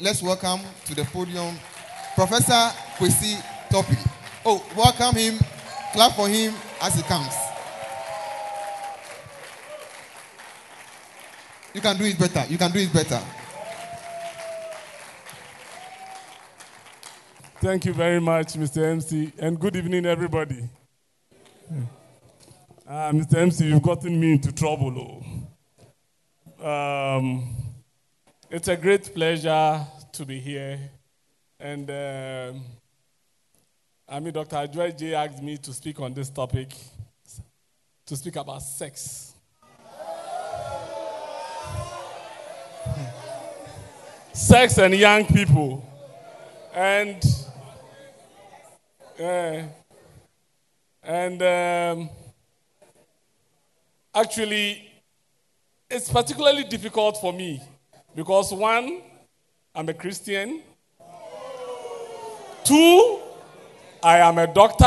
let's welcome to the podium Professor Kwesi Topi. Oh, welcome him. Clap for him as he comes. You can do it better. You can do it better. Thank you very much, Mr. MC, and good evening, everybody. Mr. MC, you've gotten me into trouble. It's a great pleasure to be here. And Dr. Joy J asked me to speak on this topic, to speak about sex. Sex and young people. And actually, it's particularly difficult for me because one, I'm a Christian. Two, I am a doctor.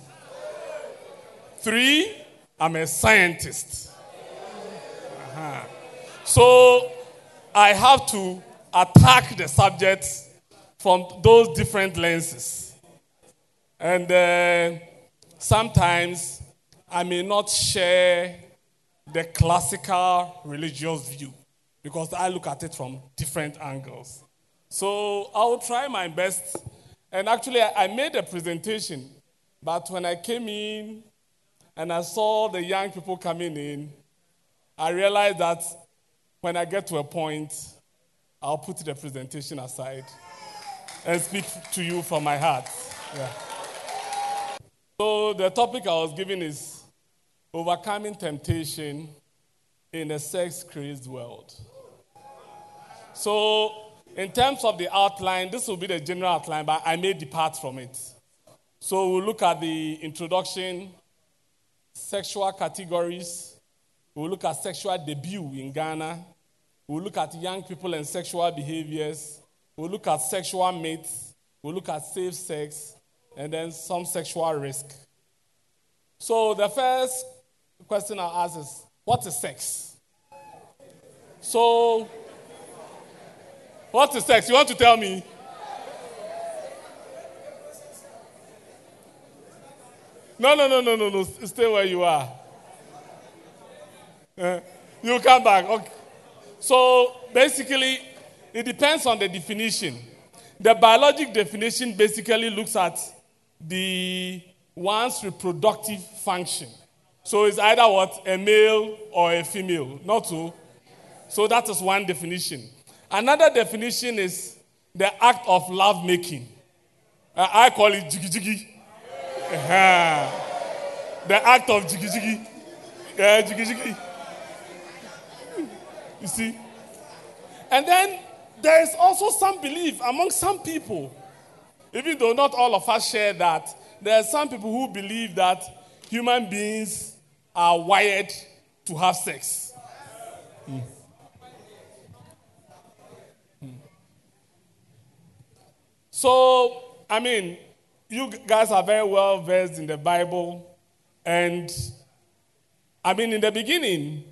Three, I'm a scientist. So I have to attack the subject from those different lenses. And sometimes I may not share the classical religious view because I look at it from different angles. So I will try my best. And actually, I made a presentation, but when I came in and I saw the young people coming in, I realized that when I get to a point, I'll put the presentation aside and speak to you from my heart. Yeah. So the topic I was given is overcoming temptation in a sex-crazed world. So in terms of the outline, this will be the general outline, but I may depart from it. So we'll look at the introduction, sexual categories. We'll look at sexual debut in Ghana. We'll look at young people and sexual behaviors. We'll look at sexual myths. We'll look at safe sex, and then some sexual risk. So the first question I'll ask is, what is sex? So, what is sex? You want to tell me? No. Stay where you are. You come back. Okay. So, basically, it depends on the definition. The biologic definition basically looks at the one's reproductive function. So it's either what? A male or a female. Not so. So that is one definition. Another definition is the act of lovemaking. I call it jiggy-jiggy. The act of jiggy-jiggy. Jiggy-jiggy. You see? And then there is also some belief among some people, even though not all of us share that, there are some people who believe that human beings are wired to have sex. So, you guys are very well versed in the Bible. And, in the beginning,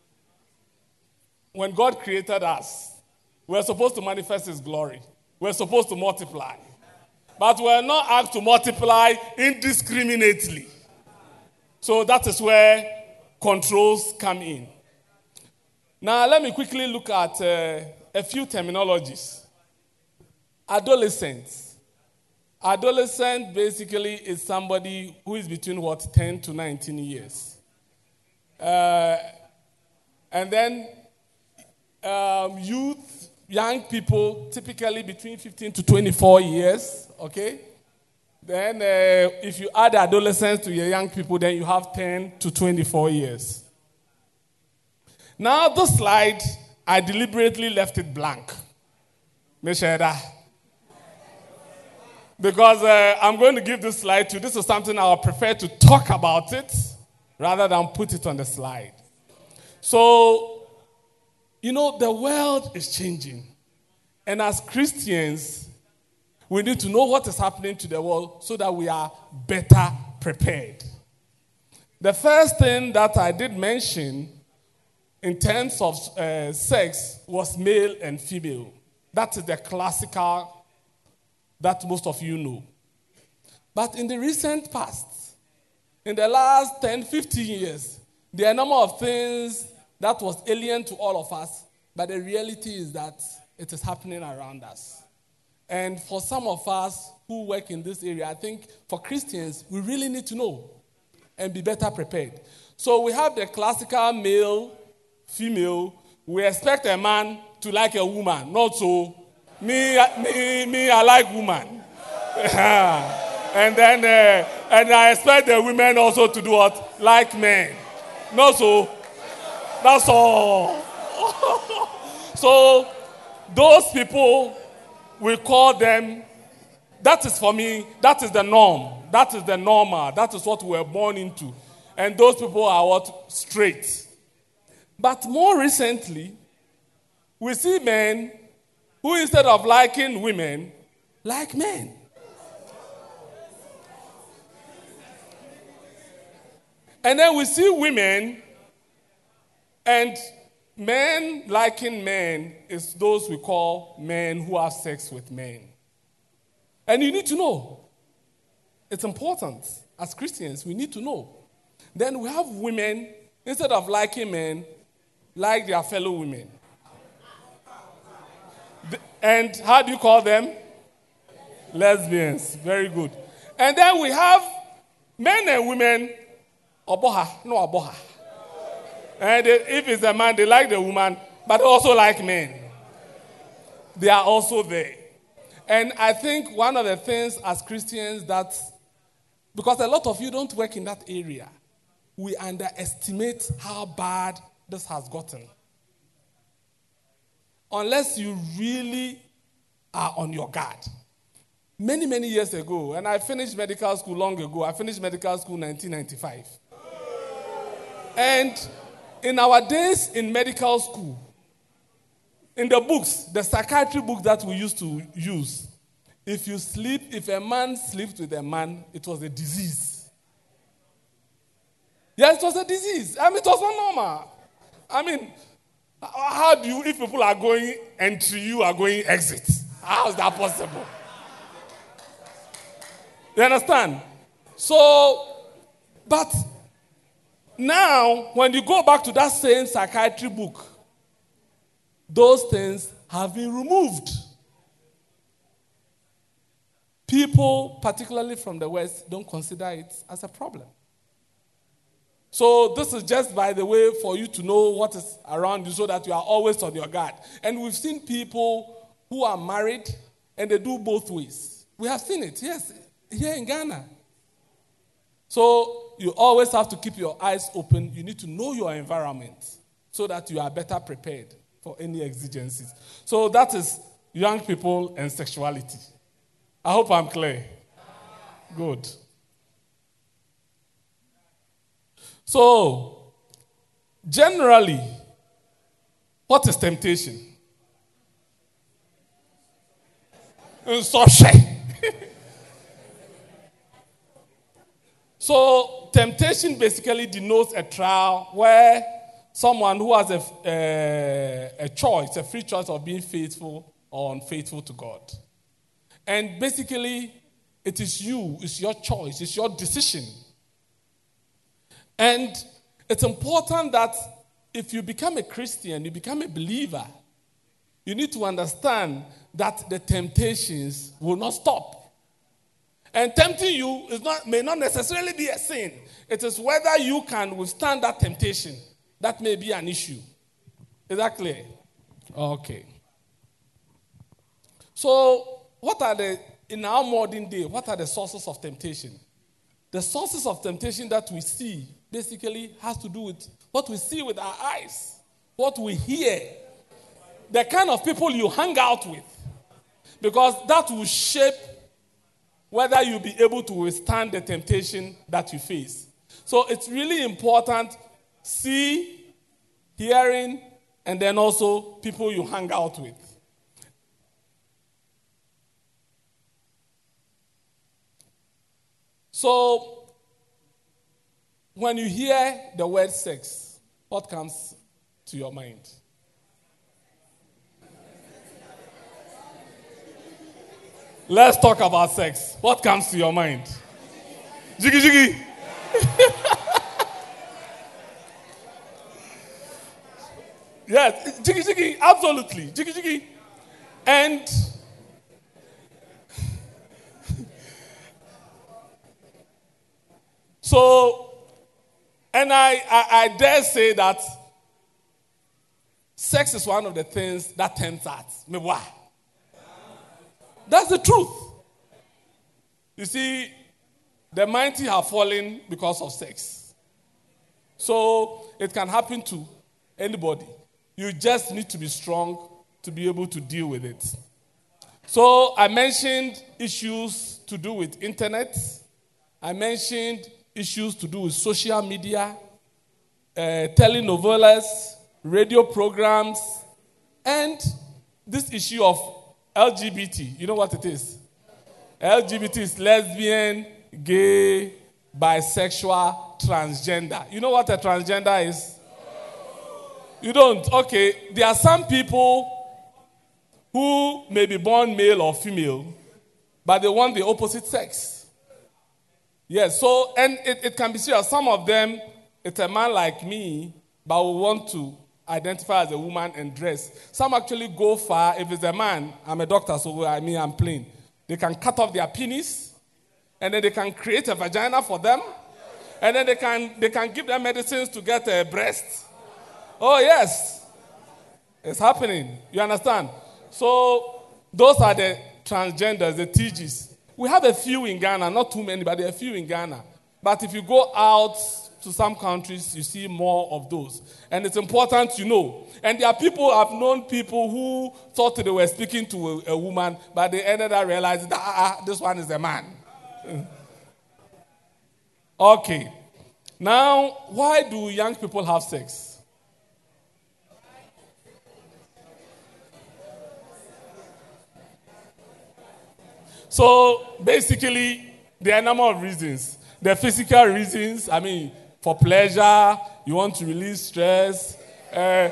when God created us, we're supposed to manifest His glory. We're supposed to multiply. But we're not asked to multiply indiscriminately. So that is where controls come in. Now, let me quickly look at a few terminologies. Adolescents. Adolescent basically is somebody who is between 10 to 19 years. And then youth, young people, typically between 15 to 24 years, okay? Then if you add adolescents to your young people, then you have 10 to 24 years. Now, this slide, I deliberately left it blank. Because I'm going to give this slide to you. This is something I would prefer to talk about it rather than put it on the slide. So, the world is changing. And as Christians, we need to know what is happening to the world so that we are better prepared. The first thing that I did mention in terms of sex was male and female. That is the classical that most of you know. But in the recent past, in the last 10, 15 years, there are a number of things that was alien to all of us, but the reality is that it is happening around us. And for some of us who work in this area, I think for Christians, we really need to know and be better prepared. So we have the classical male, female. We expect a man to like a woman. Not so. Me, I like woman. And then, and I expect the women also to do what? Like men. Not so. That's all. So, those people, we call them, that is for me, that is the norm. That is the normal. That is what we were born into. And those people are what? Straight. But more recently, we see men who instead of liking women, like men. And then we see women, and men liking men is those we call men who have sex with men. And you need to know. It's important. As Christians, we need to know. Then we have women, instead of liking men, like their fellow women. And how do you call them? Lesbians. Very good. And then we have men and women, oboha, no oboha. And if it's a man, they like the woman, but also like men. They are also there. And I think one of the things as Christians that, because a lot of you don't work in that area, we underestimate how bad this has gotten. Unless you really are on your guard. Many, many years ago, and I finished medical school long ago. I finished medical school in 1995. And in our days in medical school, in the books, the psychiatry books that we used to use, if a man sleeps with a man, it was a disease. Yes, it was a disease. I mean, it was not normal. I mean, how do you, if people are going entry, you are going exit? How is that possible? You understand? So, but now, when you go back to that same psychiatry book, those things have been removed. People, particularly from the West, don't consider it as a problem. So this is just, by the way, for you to know what is around you so that you are always on your guard. And we've seen people who are married and they do both ways. We have seen it, yes, here in Ghana. So you always have to keep your eyes open. You need to know your environment so that you are better prepared for any exigencies. So that is young people and sexuality. I hope I'm clear. Good. So, generally, what is temptation? So, temptation basically denotes a trial where someone who has a choice, a free choice of being faithful or unfaithful to God. And basically, it is you, it's your choice, it's your decision. And it's important that if you become a Christian, you become a believer, you need to understand that the temptations will not stop. And tempting you may not necessarily be a sin. It is whether you can withstand that temptation. That may be an issue. Is that clear? Okay. So, in our modern day, what are the sources of temptation? The sources of temptation that we see basically has to do with what we see with our eyes, what we hear, the kind of people you hang out with, because that will shape whether you'll be able to withstand the temptation that you face. So it's really important, see, hearing, and then also people you hang out with. So, when you hear the word sex, what comes to your mind? Let's talk about sex. What comes to your mind? Jiggy jiggy. Yes, jiggy jiggy, absolutely. Jiggy jiggy. And so, and I dare say that sex is one of the things that tempts us. Me why? That's the truth. You see, the mighty have fallen because of sex. So it can happen to anybody. You just need to be strong to be able to deal with it. So I mentioned issues to do with internet. I mentioned issues to do with social media, telenovelas, radio programs, and this issue of LGBT. You know what it is? LGBT is lesbian, gay, bisexual, transgender. You know what a transgender is? You don't? Okay. There are some people who may be born male or female, but they want the opposite sex. Yes, so, and it can be serious. Some of them, it's a man like me, but we want to identify as a woman and dress. Some actually go far. If it's a man, I'm a doctor, so I'm plain. They can cut off their penis, and then they can create a vagina for them, and then they can give them medicines to get a breast. Oh, yes. It's happening. You understand? So, those are the transgenders, the TGs. We have a few in Ghana, not too many, but there are a few in Ghana. But if you go out to some countries, you see more of those. And it's important to know. And there are people, I've known people who thought they were speaking to a woman, but they ended up realizing that this one is a man. Okay. Now, why do young people have sex? So, basically, there are a number of reasons. The physical reasons, for pleasure, you want to release stress. And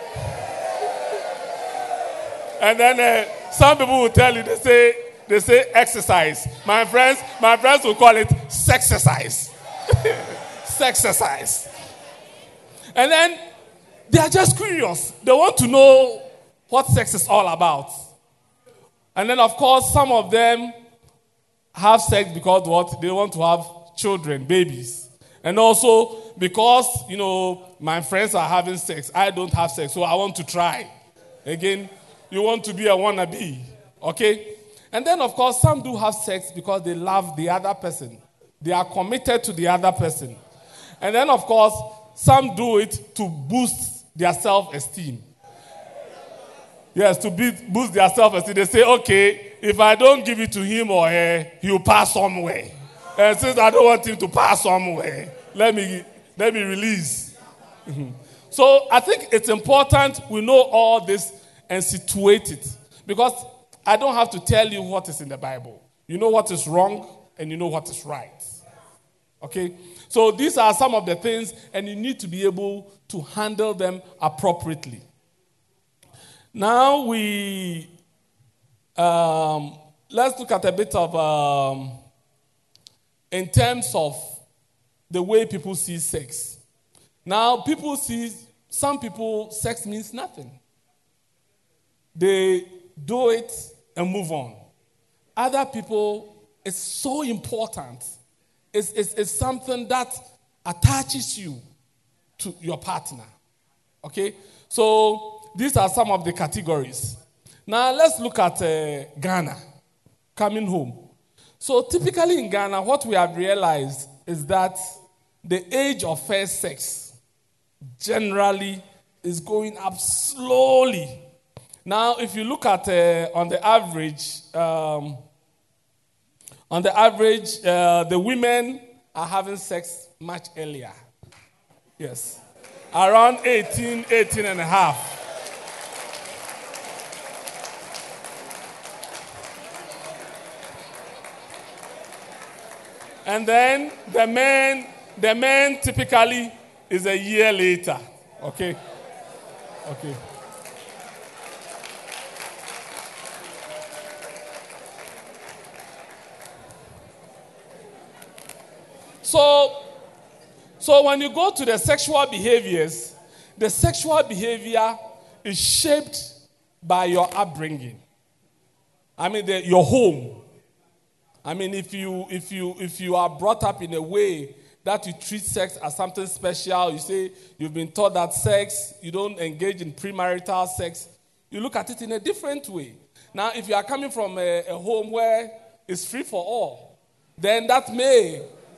then some people will tell you, they say exercise. My friends will call it sexercise. Sexercise. And then they are just curious. They want to know what sex is all about. And then, of course, some of them have sex because what? They want to have children, babies. And also because, my friends are having sex. I don't have sex, so I want to try. Again, you want to be a wannabe. Okay? And then, of course, some do have sex because they love the other person. They are committed to the other person. And then, of course, some do it to boost their self-esteem. Yes, to boost their self-esteem. They say, okay, if I don't give it to him or her, he'll pass somewhere. And since I don't want him to pass somewhere, let me release. So I think it's important we know all this and situate it. Because I don't have to tell you what is in the Bible. You know what is wrong and you know what is right. Okay? So these are some of the things, and you need to be able to handle them appropriately. Now let's look at a bit of, in terms of the way people see sex. Now, some people, sex means nothing. They do it and move on. Other people, it's so important. It's something that attaches you to your partner. Okay? So, these are some of the categories. Now, let's look at Ghana, coming home. So, typically in Ghana, what we have realized is that the age of first sex generally is going up slowly. Now, if you look at on the average, the women are having sex much earlier. Yes. Around 18 and a half. And then the man typically is a year later. Okay? Okay. So when you go to the sexual behaviors, the sexual behavior is shaped by your upbringing. I mean, your home. I mean, if you are brought up in a way that you treat sex as something special, you say you've been taught that sex, you don't engage in premarital sex, you look at it in a different way. Now, if you are coming from a home where it's free for all, then that may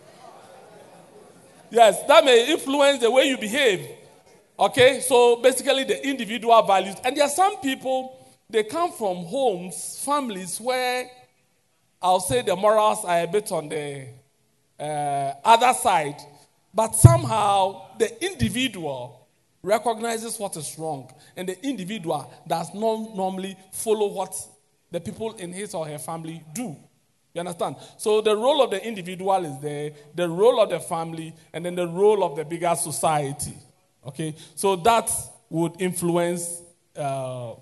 influence the way you behave. Okay, so basically the individual values. And there are some people, they come from homes, families where I'll say the morals are a bit on the other side, but somehow the individual recognizes what is wrong, and the individual does not normally follow what the people in his or her family do. You understand? So the role of the individual is there, the role of the family, and then the role of the bigger society. Okay, so that would influence our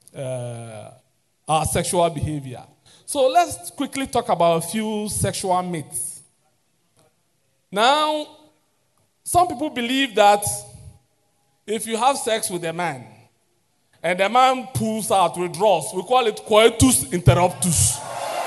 sexual behavior. So let's quickly talk about a few sexual myths. Now, some people believe that if you have sex with a man and the man pulls out, withdraws, we call it coitus interruptus.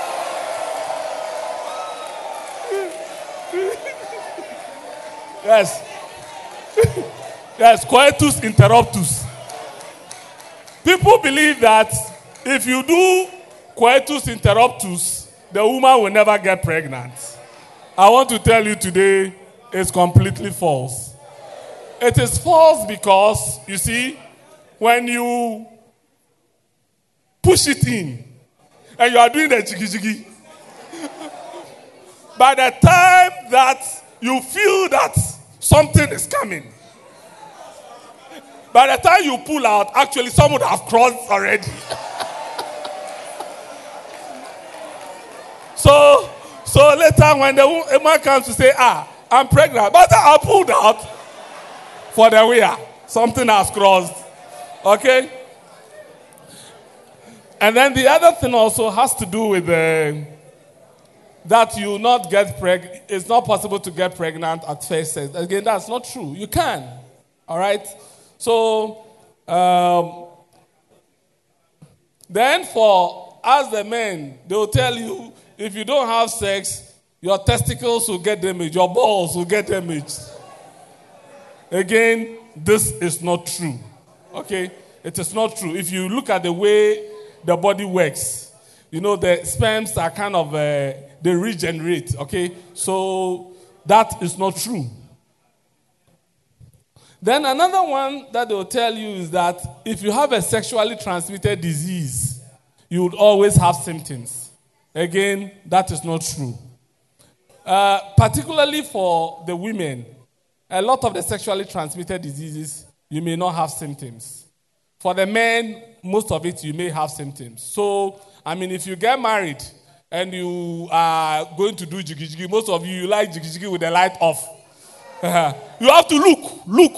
Yes. Yes, coitus interruptus. People believe that if you do coitus interruptus, the woman will never get pregnant. I want to tell you today, it's completely false. It is false because, you see, when you push it in and you are doing the jiggy, by the time that you feel that something is coming, by the time you pull out, actually someone would have crossed already. So later when the man comes to say, I'm pregnant, but I pulled out for the wear. Something has crossed. Okay? And then the other thing also has to do with that you not get pregnant. It's not possible to get pregnant at first sex. Again, that's not true. You can. All right? So, then for us the men, they will tell you, if you don't have sex, your testicles will get damaged, your balls will get damaged. Again, this is not true. Okay? It is not true. If you look at the way the body works, you know, the sperms are kind of, they regenerate. Okay? So, that is not true. Then another one that they will tell you is that if you have a sexually transmitted disease, you would always have symptoms. Again, that is not true. Particularly for the women, a lot of the sexually transmitted diseases, you may not have symptoms. For the men, most of it, you may have symptoms. So, I mean, if you get married and you are going to do jiggy, most of you like jiggy with the light off. You have to look.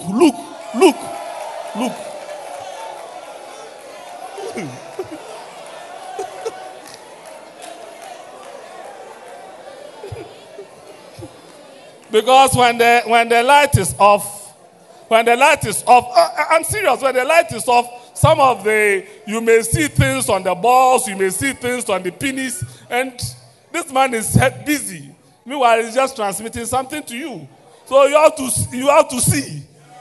Because when the light is off, I'm serious, when the light is off, some of you may see things on the balls, you may see things on the penis, and this man is busy. Meanwhile, he's just transmitting something to you. So you have to see.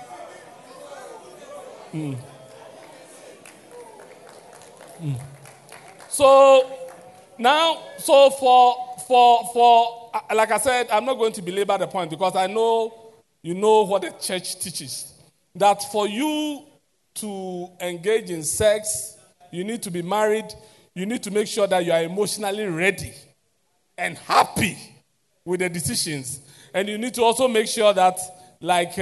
So now, for like I said, I'm not going to belabor the point because I know you know what the church teaches. That for you to engage in sex, you need to be married. You need to make sure that you are emotionally ready and happy with the decisions. And you need to also make sure that, like,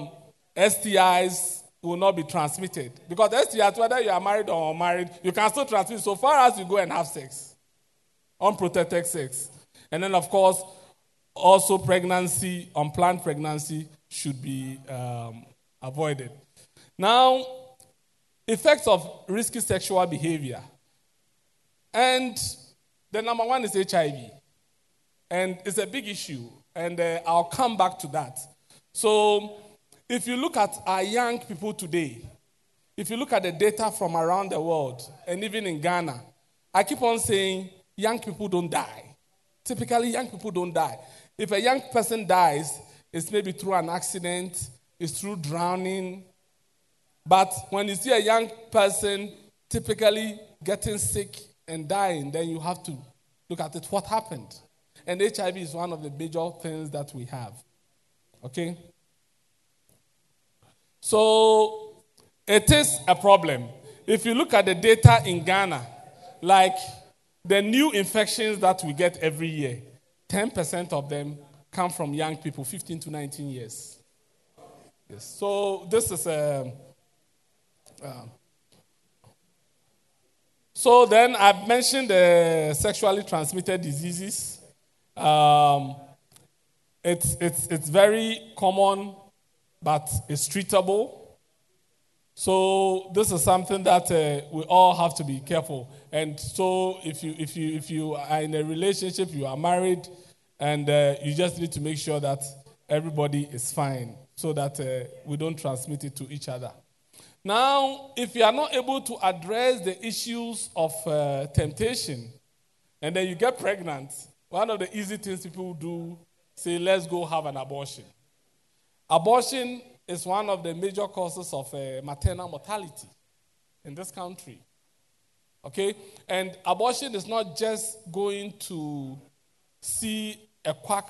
STIs will not be transmitted. Because STIs, whether you are married or unmarried, you can still transmit so far as you go and have sex. Unprotected sex. And then, of course, also pregnancy, unplanned pregnancy should be avoided. Now, effects of risky sexual behavior. And the number one is HIV. And it's a big issue. And I'll come back to that. So if you look at our young people today, if you look at the data from around the world, and even in Ghana, I keep on saying young people don't die. Typically, young people don't die. If a young person dies, it's maybe through an accident, it's through drowning. But when you see a young person typically getting sick and dying, then you have to look at it. What happened? And HIV is one of the major things that we have. Okay? So, it is a problem. If you look at the data in Ghana, like the new infections that we get every year, 10% of them come from young people, 15 to 19 years. Yes. So, this is a... So then I've mentioned the sexually transmitted diseases. It's very common, but it's treatable. So this is something that we all have to be careful. And so if you are in a relationship, you are married, and you just need to make sure that everybody is fine, so that we don't transmit it to each other. Now, if you are not able to address the issues of temptation, and then you get pregnant, one of the easy things people do, say, let's go have an abortion. Abortion is one of the major causes of maternal mortality in this country. Okay? And abortion is not just going to see a quack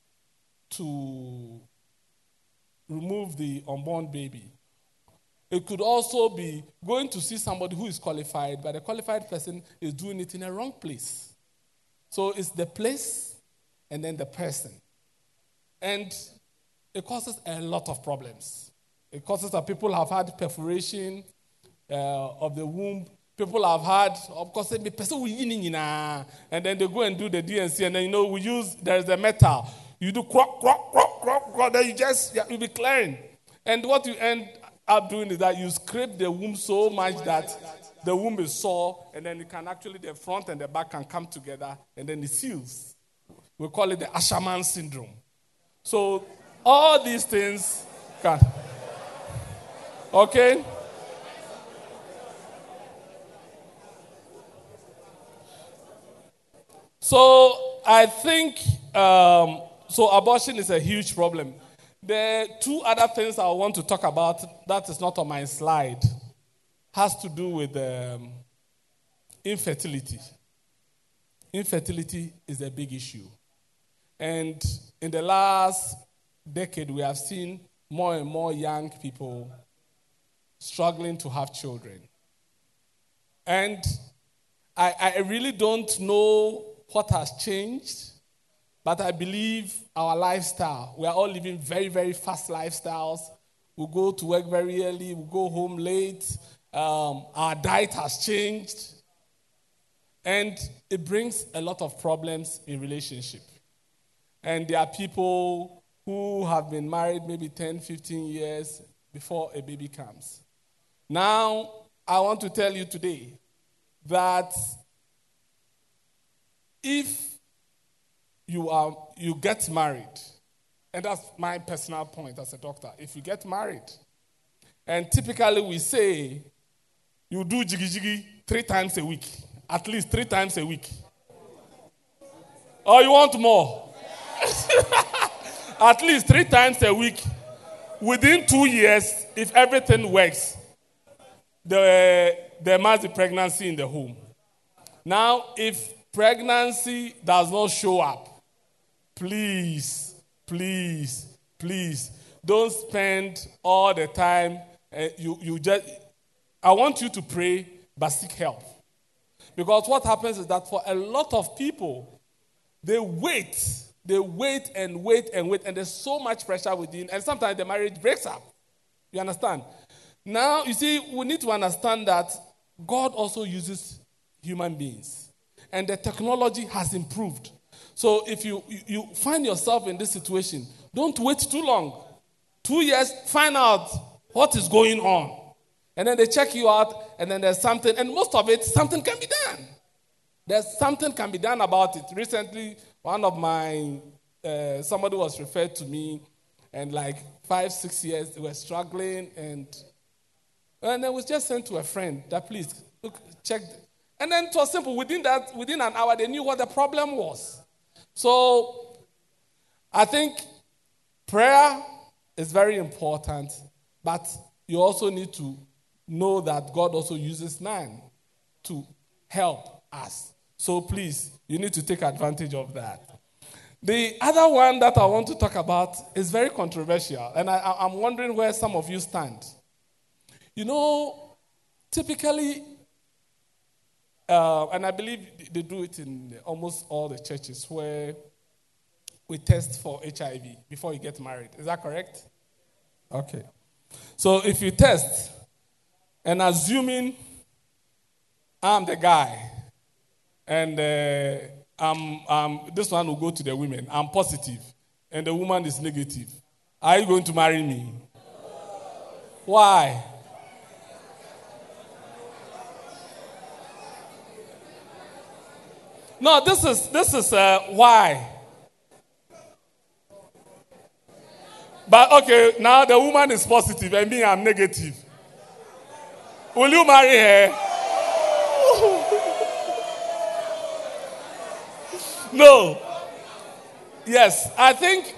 to remove the unborn baby. It could also be going to see somebody who is qualified, but the qualified person is doing it in a wrong place. So it's the place and then the person. And it causes a lot of problems. It causes that people have had perforation of the womb. People have had, of course, and then they go and do the DNC, and then, there's a metal. You do crop, then you'll be clearing. And what you end up doing is that you scrape the womb so much that the womb is sore, and then the front and the back can come together, and then it seals. We call it the Asherman syndrome. So all these things can. Okay? So I think, abortion is a huge problem. The two other things I want to talk about that is not on my slide has to do with infertility. Infertility is a big issue. And in the last decade, we have seen more and more young people struggling to have children. And I really don't know what has changed, but I believe our lifestyle, we are all living very, very fast lifestyles. We go to work very early, we go home late. Our diet has changed. And it brings a lot of problems in relationship. And there are people who have been married maybe 10, 15 years before a baby comes. Now, I want to tell you today that if you get married, and that's my personal point as a doctor, if you get married, and typically we say you do jiggy 3 times a week, at least 3 times a week. Or you want more? At least 3 times a week. Within 2 years, if everything works, there must be pregnancy in the home. Now, if pregnancy does not show up, please, don't spend all the time. I want you to pray, but seek help. Because what happens is that for a lot of people, they wait, and there's so much pressure within, and sometimes the marriage breaks up. You understand? Now, you see, we need to understand that God also uses human beings, and the technology has improved. So if you find yourself in this situation, don't wait too long. 2 years, find out what is going on. And then they check you out, and then there's something, and most of it, something can be done. There's something can be done about it. Recently, one of my somebody was referred to me, and like 5-6 years they were struggling, and then we just sent to a friend that please look, check. And then it was simple. Within an hour, they knew what the problem was. So I think prayer is very important, but you also need to know that God also uses man to help us. So please, you need to take advantage of that. The other one that I want to talk about is very controversial, and I'm wondering where some of you stand. You know, typically, and I believe they do it in almost all the churches where we test for HIV before you get married. Is that correct? Okay. So if you test, and assuming I'm the guy, and this one will go to the women, I'm positive, and the woman is negative, are you going to marry me? Why? No, this is why. But okay, now the woman is positive and me, I'm negative. Will you marry her? No. Yes, I think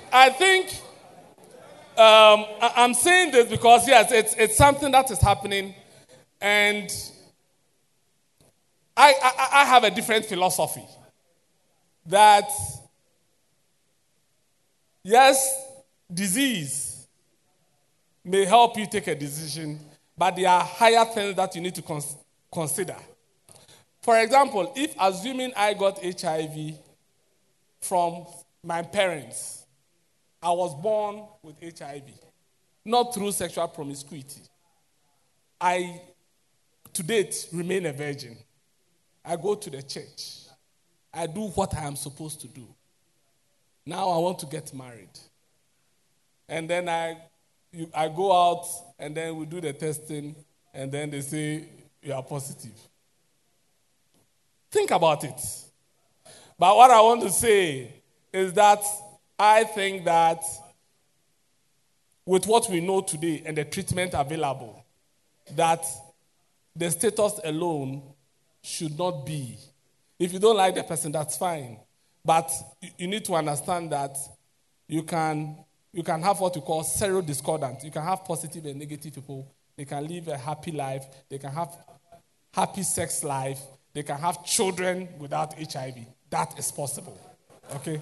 I'm saying this because yes, it's something that is happening, and I have a different philosophy. That yes, disease may help you take a decision, but there are higher things that you need to consider. For example, if assuming I got HIV from my parents, I was born with HIV, not through sexual promiscuity. I, to date, remain a virgin. I go to the church. I do what I am supposed to do. Now I want to get married. And then I go out, and then we do the testing, and then they say you are positive. Think about it. But what I want to say is that I think that with what we know today and the treatment available, that the status alone should not be. If you don't like the person, that's fine. But you need to understand that you can have what we call serodiscordant. You can have positive and negative people. They can live a happy life. They can have happy sex life. They can have children without HIV. That is possible. Okay?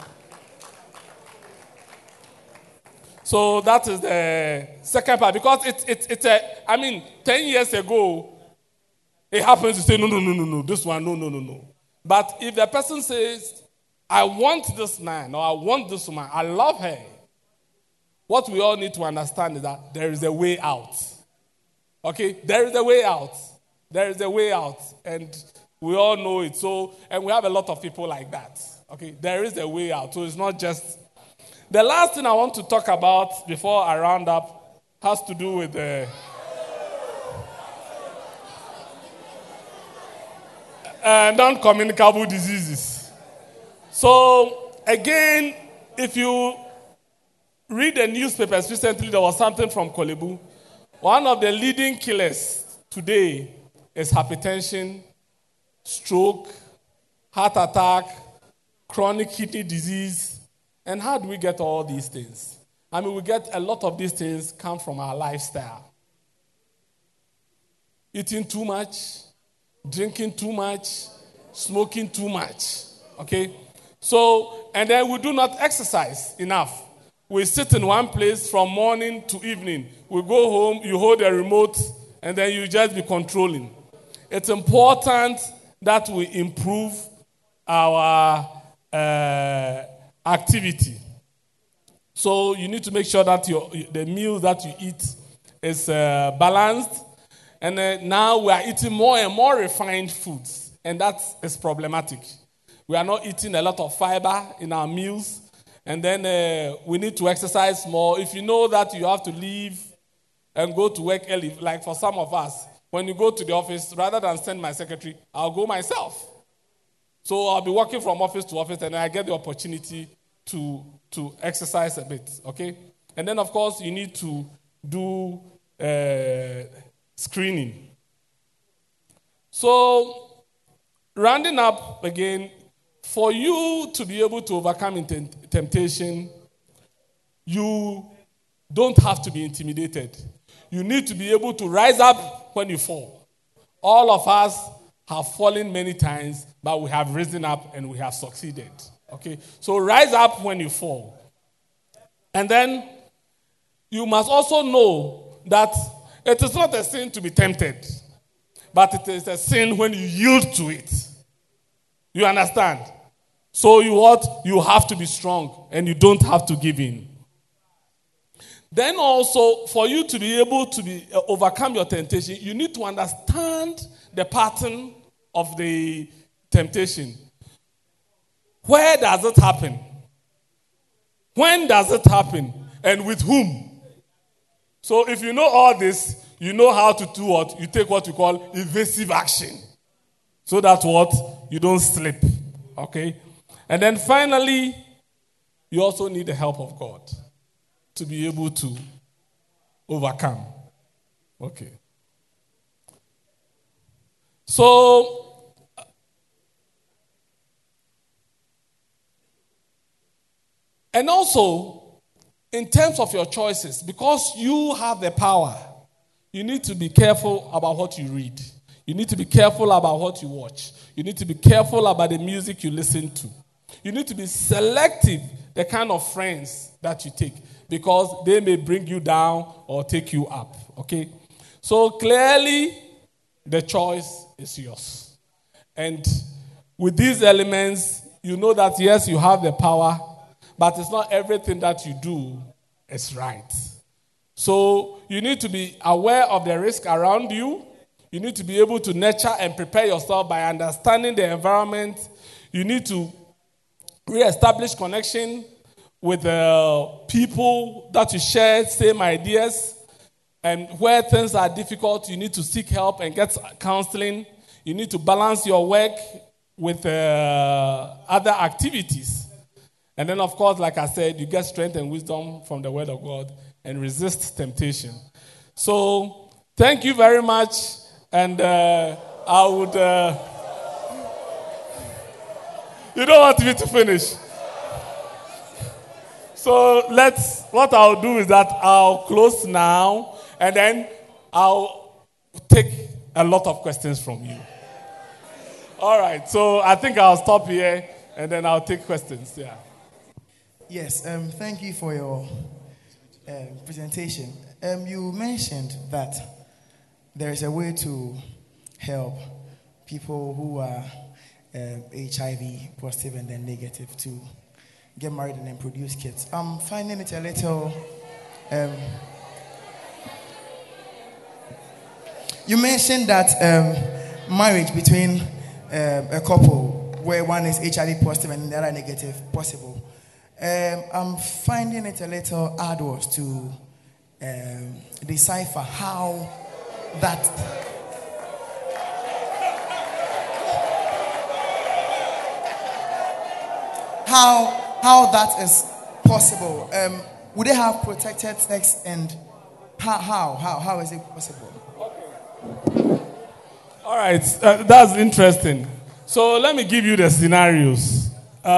So that is the second part. Because it's 10 years ago, it happens to say, no, this one, no. But if the person says, I want this man or I want this woman, I love her, what we all need to understand is that there is a way out. Okay? There is a way out. There is a way out. And we all know it. So, and we have a lot of people like that. Okay? There is a way out. So it's not just... The last thing I want to talk about before I round up has to do with the... non-communicable diseases. So, again, if you read the newspapers recently, there was something from Kolebu. One of the leading killers today is hypertension, stroke, heart attack, chronic kidney disease. And how do we get all these things? We get a lot of these things come from our lifestyle. Eating too much, drinking too much, smoking too much. Okay? So, and then we do not exercise enough. We sit in one place from morning to evening. We go home, you hold the remote, and then you just be controlling. It's important that we improve our activity. So you need to make sure that the meal that you eat is balanced. And now we are eating more and more refined foods, and that is problematic. We are not eating a lot of fiber in our meals, and then we need to exercise more. If you know that you have to leave and go to work early, like for some of us, when you go to the office, rather than send my secretary, I'll go myself. So I'll be working from office to office, and I get the opportunity to exercise a bit, okay? And then, of course, you need to do screening. So, rounding up again, for you to be able to overcome temptation, you don't have to be intimidated. You need to be able to rise up when you fall. All of us have fallen many times, but we have risen up and we have succeeded. Okay? So rise up when you fall. And then you must also know that it is not a sin to be tempted, but it is a sin when you yield to it. You understand? So you have to be strong and you don't have to give in. Then also, for you to be able to overcome your temptation, you need to understand the pattern of the temptation. Where does it happen? When does it happen? And with whom? So if you know all this, you know how to do what? You take what you call evasive action. So that what? You don't slip. Okay? And then finally, you also need the help of God to be able to overcome. Okay. So, and also, in terms of your choices, because you have the power, you need to be careful about what you read. You need to be careful about what you watch. You need to be careful about the music you listen to. You need to be selective, the kind of friends that you take, because they may bring you down or take you up, okay? So clearly, the choice is yours. And with these elements, you know that, yes, you have the power, but it's not everything that you do is right. So you need to be aware of the risk around you. You need to be able to nurture and prepare yourself by understanding the environment. You need to reestablish connection with people that you share same ideas, and where things are difficult, you need to seek help and get counseling. You need to balance your work with other activities. And then, of course, like I said, you get strength and wisdom from the Word of God and resist temptation. So, thank you very much, and I would... you don't want me to finish. So what I'll do is that I'll close now, and then I'll take a lot of questions from you. All right, so I think I'll stop here, and then I'll take questions. Yeah. Yes, thank you for your presentation. You mentioned that there is a way to help people who are HIV positive and then negative to get married and then produce kids. I'm finding it a little... you mentioned that marriage between a couple where one is HIV positive and the other negative possible. I'm finding it a little arduous to decipher how that... How that is possible? Would they have protected sex, and how is it possible? All right, that's interesting. So let me give you the scenarios.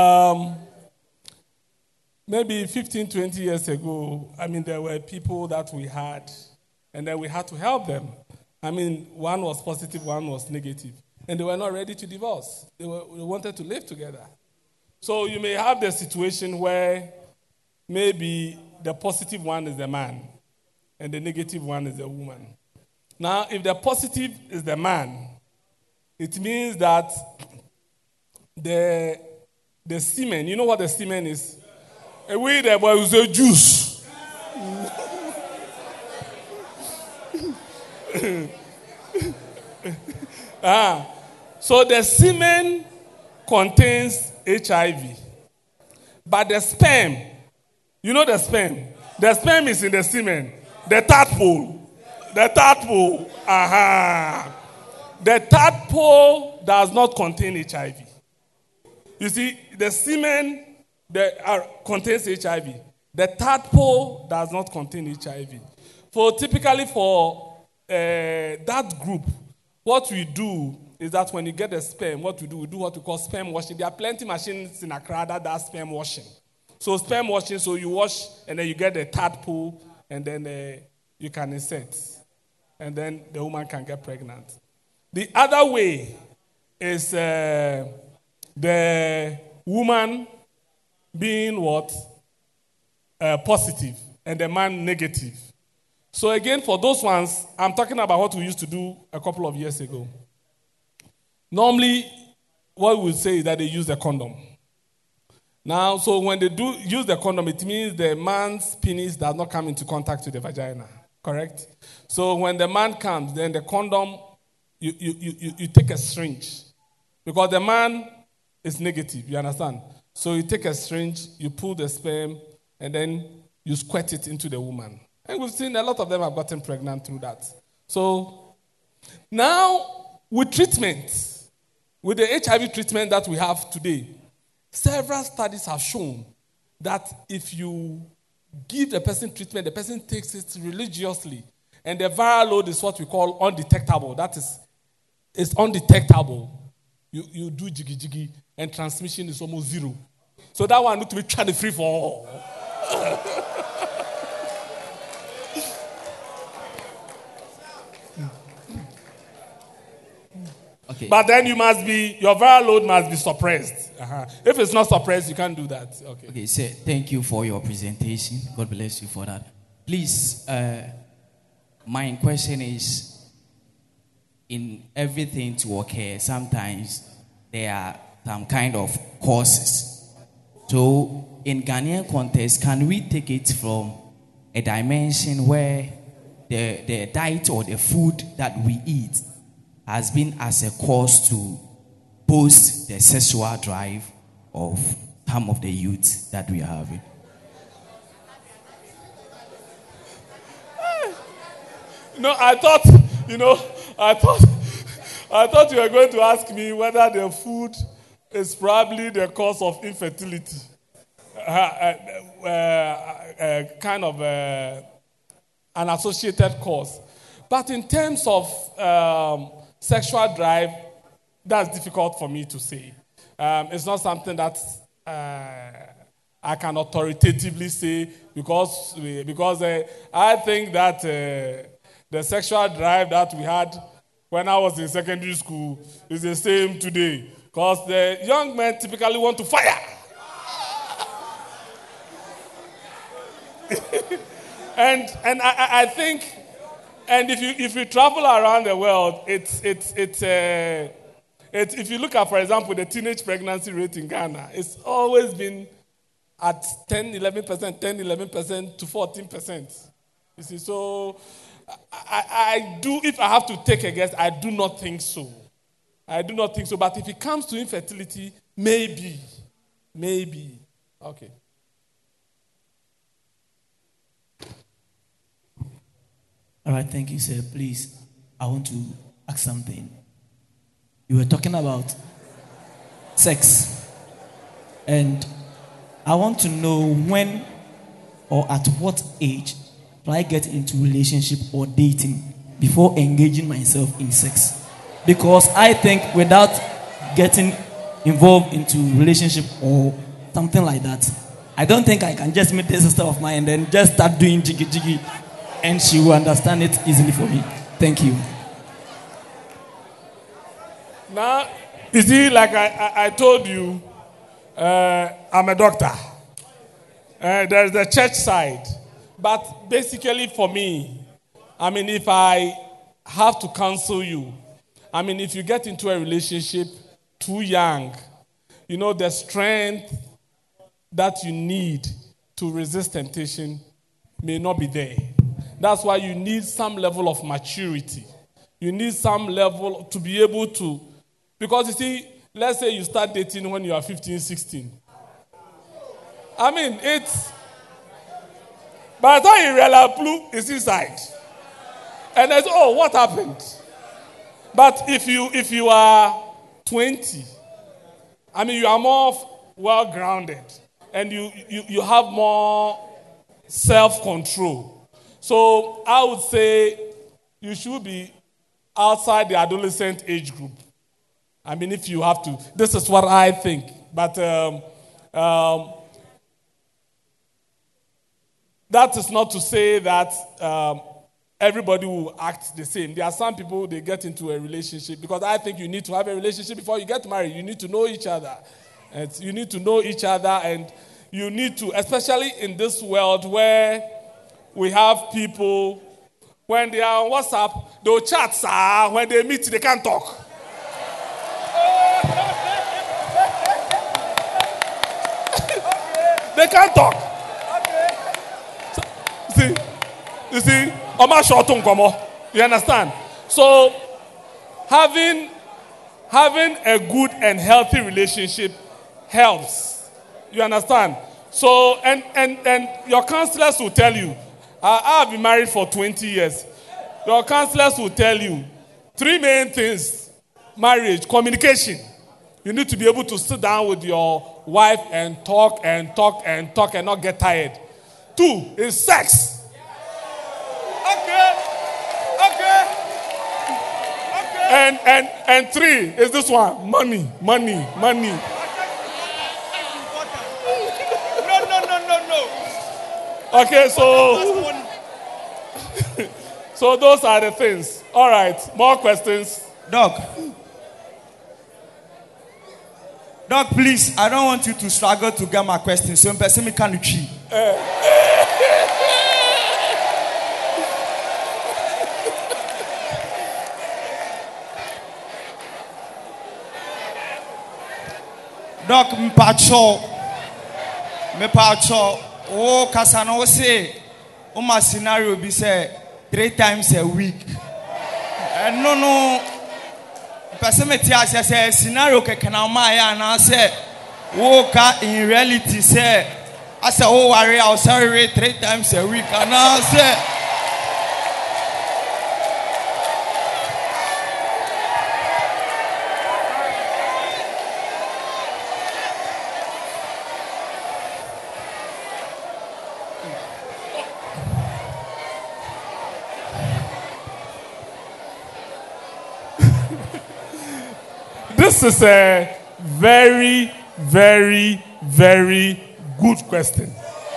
Maybe 15, 20 years ago, there were people that we had, and then we had to help them. One was positive, one was negative, and they were not ready to divorce. They wanted to live together. So you may have the situation where maybe the positive one is the man and the negative one is the woman. Now, if the positive is the man, it means that the semen, you know what the semen is? We the boy who's a juice. So the semen contains HIV. But the sperm, you know the sperm? The sperm is in the semen. The tadpole. The tadpole does not contain HIV. You see, the semen contains HIV. The tadpole does not contain HIV. Typically for that group, what we do is that when you get the sperm, what we do what we call sperm washing. There are plenty machines in Accra that does sperm washing. So sperm washing, so you wash and then you get the tadpole and then you can insert. And then the woman can get pregnant. The other way is the woman being what? Positive and the man negative. So again, for those ones, I'm talking about what we used to do a couple of years ago. Normally, what we would say is that they use the condom. Now, so when they do use the condom, it means the man's penis does not come into contact with the vagina, correct? So when the man comes, then the condom, you take a syringe. Because the man is negative, you understand? So you take a syringe, you pull the sperm, and then you squirt it into the woman. And we've seen a lot of them have gotten pregnant through that. So now, with treatment, with the HIV treatment that we have today, several studies have shown that if you give the person treatment, the person takes it religiously, and the viral load is what we call undetectable. That is, it's undetectable. You do jiggy, and transmission is almost zero. So that one need to be trying to free for all. Okay. But then your viral load must be suppressed. If it's not suppressed, you can't do that. Okay, sir, thank you for your presentation. God bless you for that. Please, my question is, in everything to occur, sometimes there are some kind of causes. So, in Ghanaian context, can we take it from a dimension where the diet or the food that we eat has been as a cause to boost the sexual drive of some of the youth that we are having? No, I thought you were going to ask me whether the food is probably the cause of infertility. Kind of an associated cause. But in terms of sexual drive, that's difficult for me to say. It's not something that I can authoritatively say because I think that the sexual drive that we had when I was in secondary school is the same today. Because the young men typically want to fire. and I think. And if you travel around the world, it's if you look at, for example, the teenage pregnancy rate in Ghana, it's always been at 10-11% to 14%. You see, so I do. If I have to take a guess, I do not think so. But if it comes to infertility, maybe. Okay. All right, thank you, sir. Please, I want to ask something. You were talking about sex. And I want to know when or at what age do I get into relationship or dating before engaging myself in sex? Because I think without getting involved into relationship or something like that, I don't think I can just meet this sister of mine and then just start doing jiggy and she will understand it easily for me. Thank you. Now, you see, like I told you, I'm a doctor. There's the church side. But basically for me, I mean, if I have to counsel you, I mean, if you get into a relationship too young, you know, the strength that you need to resist temptation may not be there. That's why you need some level of maturity. You need some level to be able to, because you see, let's say you start dating when you are 15, 16. I mean, it's, by the time you realize, blue is inside. And there's, oh, what happened? But if you are 20, I mean, you are more well-grounded. and you have more self-control. So I would say you should be outside the adolescent age group. I mean, if you have to. This is what I think. But that is not to say that everybody will act the same. There are some people, they get into a relationship, because I think you need to have a relationship before you get married. You need to know each other. And you need to know each other, and you need to, especially in this world where we have people, when they are on WhatsApp, they'll chat, sir. When they meet, they can't talk. They can't talk. So, you see, you understand? So, having a good and healthy relationship helps. You understand? So, and your counselors will tell you, I've been married for 20 years. Your counselors will tell you 3 main things: marriage, communication. You need to be able to sit down with your wife and talk and talk and talk and not get tired. 2 is sex. Okay. And 3 is this one: money. No. Okay, so so those are the things. All right, more questions. Doc, please, I don't want you to struggle to get my question. So, person me can cheat. Doc, me pacho. Oh, Kasano say, my scenario be say 3 times a week. No. Person me tia say scenario ke kana maya na say wo ka in reality say I say oh worry I'll sorry 3 times a week and I say This is a very, very, very good question.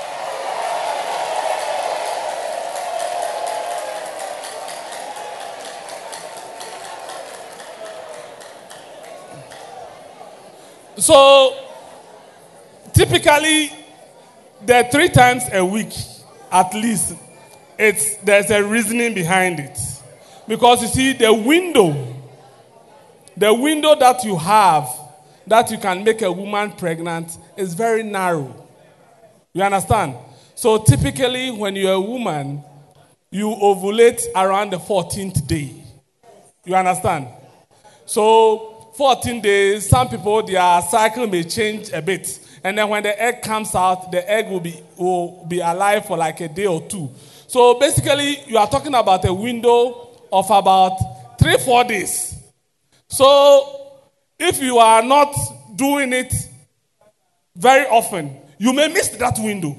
So, typically, the 3 times a week, at least, there's a reasoning behind it. Because you see, the window that you have, that you can make a woman pregnant, is very narrow. You understand? So typically, when you're a woman, you ovulate around the 14th day. You understand? So 14 days, some people, their cycle may change a bit. And then when the egg comes out, the egg will be alive for like a day or 2. So basically, you are talking about a window of about 3-4 days. So, if you are not doing it very often, you may miss that window.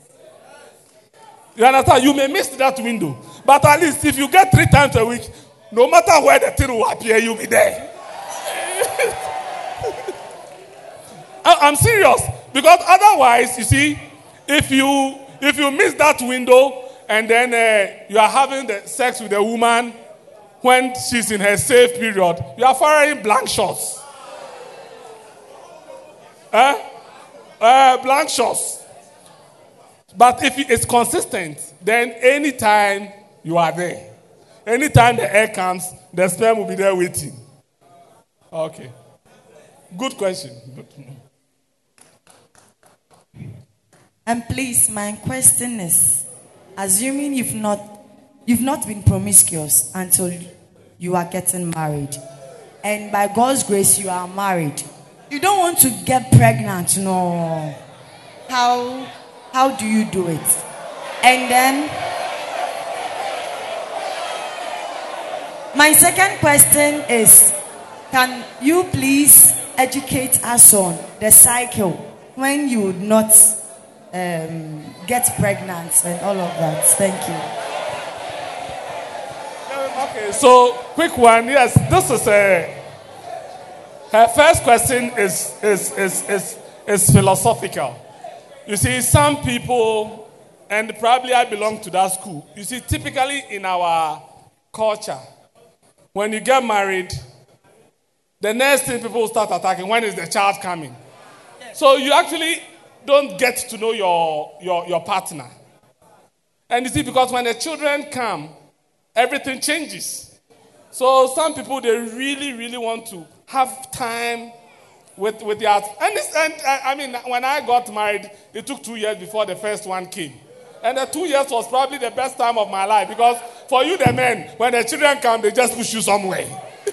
You understand? You may miss that window. But at least if you get 3 times a week, no matter where the thing will appear, you'll be there. I'm serious. Because otherwise, you see, if you miss that window and then you are having the sex with a woman when she's in her safe period, you are firing blank shots. Blank shots. But if it's consistent, then anytime you are there, anytime the air comes, the sperm will be there waiting. Okay. Good question. And please, my question is, assuming you've not been promiscuous until you are getting married, and by God's grace you are married, you don't want to get pregnant, no. How do you do it? And then my second question is, can you please educate us on the cycle when you would not get pregnant and all of that. Thank you. Okay, so quick one. Yes, this is her first question is philosophical. You see, some people, and probably I belong to that school. You see, typically in our culture, when you get married, the next thing people start attacking, when is the child coming? So you actually don't get to know your partner. And you see, because when the children come, everything changes. So some people, they really, really want to have time with their... I mean, when I got married, it took 2 years before the first one came. And the 2 years was probably the best time of my life, because for you, the men, when the children come, they just push you somewhere.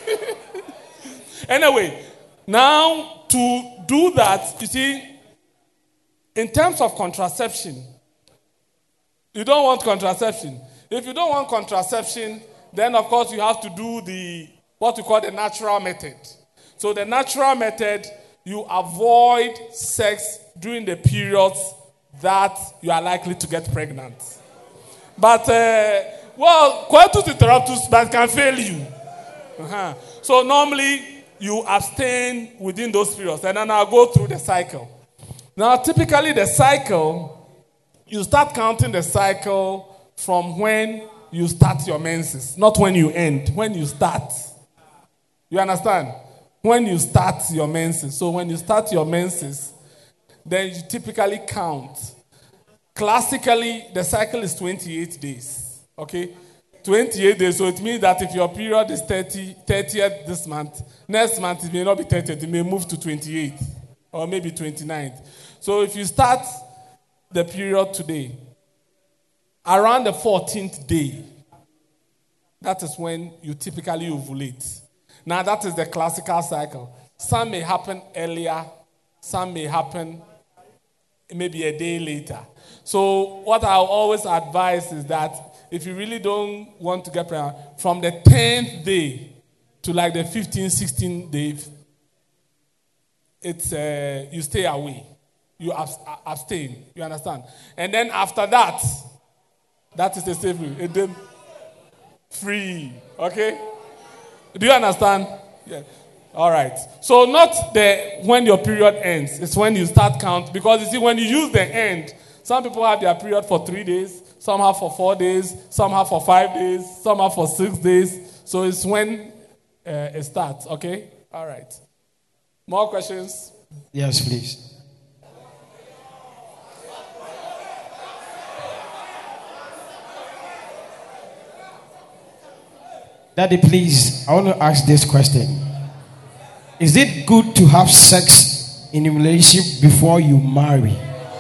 Anyway, now to do that, you see, in terms of contraception, you don't want contraception. If you don't want contraception, then of course you have to do what we call the natural method. So the natural method, you avoid sex during the periods that you are likely to get pregnant. But, coitus interruptus can fail you. So normally you abstain within those periods, and then I'll go through the cycle. Now, typically the cycle, you start counting the cycle from when you start your menses, not when you end, when you start. You understand? When you start your menses. So when you start your menses, then you typically count. Classically, the cycle is 28 days. Okay? 28 days. So it means that if your period is 30th this month, next month it may not be 30th, it may move to 28th or maybe 29th. So if you start the period today, around the 14th day, that is when you typically ovulate. Now that is the classical cycle. Some may happen earlier, some may happen maybe a day later. So what I always advise is that if you really don't want to get pregnant, from the 10th day to like the 15th, 16th day, it's you stay away. You abstain. You understand? And then after that, that is the safe way. And then free. Okay? Do you understand? Yeah. All right. So not when your period ends. It's when you start count. Because you see, when you use the end, some people have their period for 3 days, some have for 4 days, some have for 5 days, some have for 6 days. So it's when it starts. Okay? All right. More questions? Yes, please. Daddy, please, I want to ask this question. Is it good to have sex in a relationship before you marry?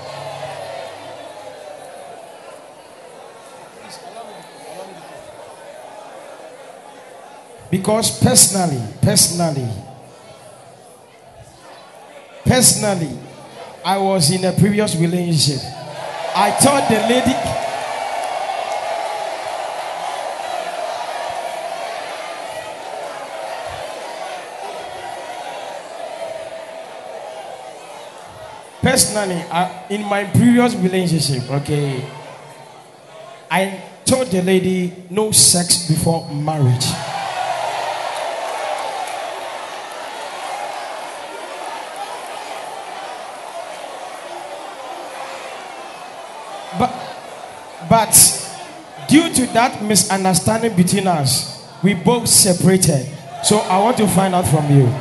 Because personally, I was in a previous relationship. I thought the lady... Personally, in my previous relationship, okay, I told the lady no sex before marriage. But due to that misunderstanding between us, we both separated. So I want to find out from you.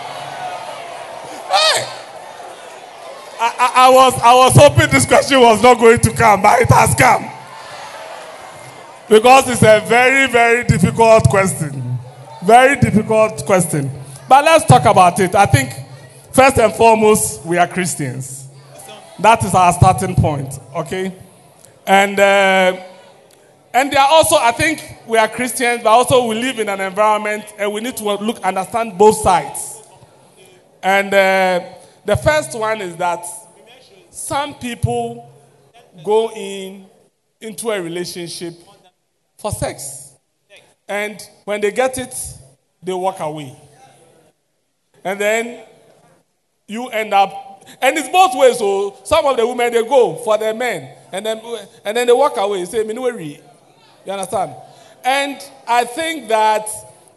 I was hoping this question was not going to come, but it has come. Because it's a very, very difficult question. Very difficult question. But let's talk about it. I think, first and foremost, we are Christians. That is our starting point, okay? And there are also, I think we are Christians, but also we live in an environment and we need to understand both sides. And the first one is that some people go into a relationship for sex. And when they get it, they walk away. And then you end up And it's both ways. So some of the women, they go for the men. And then they walk away. Say, "Me no worry." You understand? And I think that